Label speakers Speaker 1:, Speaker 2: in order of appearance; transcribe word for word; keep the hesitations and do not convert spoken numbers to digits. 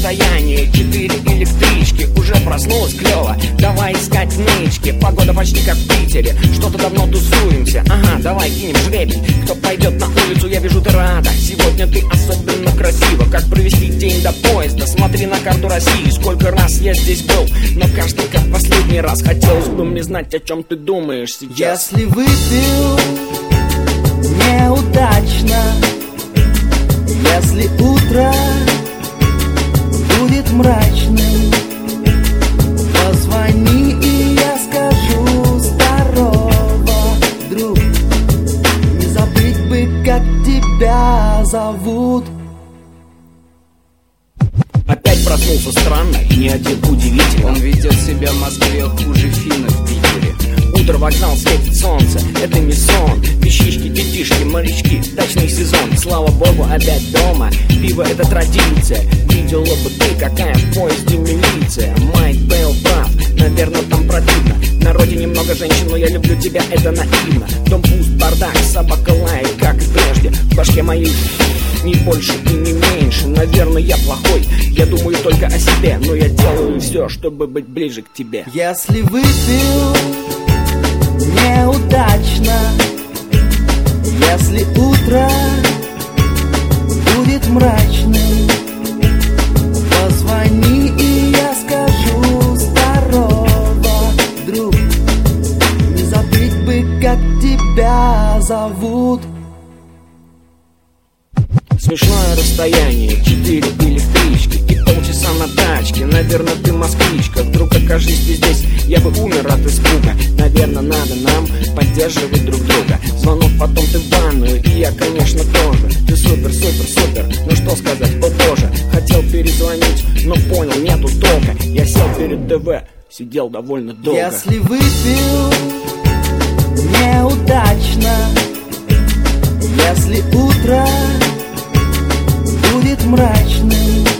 Speaker 1: расстояние, четыре электрички. Уже проснулась клево, давай искать нычки. Погода почти как в Питере, что-то давно тусуемся. Ага, давай кинем жребий, кто пойдет на улицу, я вижу, ты рада. Сегодня ты особенно красива. Как провести день до поезда? Смотри на карту России, сколько раз я здесь был, но каждый как последний раз. Хотелось бы мне знать, о чем ты думаешь сейчас.
Speaker 2: Если выпил неудачно, если утро будет мрачным, позвони, и я скажу здорово, друг. Не забыть бы, как тебя зовут.
Speaker 1: Опять проснулся странно и не один удивительно.
Speaker 3: Он ведет себя в Москве хуже финна в Питере.
Speaker 1: Утро, вокзал, светит солнце, это не сон. Вещички, детишки, морячки, дачный сезон. Слава богу, опять дома, пиво это традиция. Видела бы ты, какая в поезде милиция. Майк Бейл прав, наверное там противно. На родине много женщин, но я люблю тебя, это наивно. Дом пуст, бардак, собака лает, как и прежде. В башке моей не больше и не меньше. Наверное, я плохой, я думаю только о себе, но я делаю все, чтобы быть ближе к тебе.
Speaker 2: Если выпил неудачно, если утро будет мрачным, позвони, и я скажу здорово, друг. Не забыть бы, как тебя зовут.
Speaker 1: Смешное расстояние, четыре электрички и полчаса на тачке. Наверное, ты москвичка. Вдруг окажись ты здесь, я бы умер от испуга. Наверное, надо нам поддерживать друг друга. Звонок, потом ты в ванную, и я, конечно, тоже. Ты супер, супер, супер, ну что сказать, о боже. Хотел перезвонить, но понял, нету толка. Я сел перед ТВ, сидел довольно долго.
Speaker 2: Если выпил неудачно, если утро будет мрачным,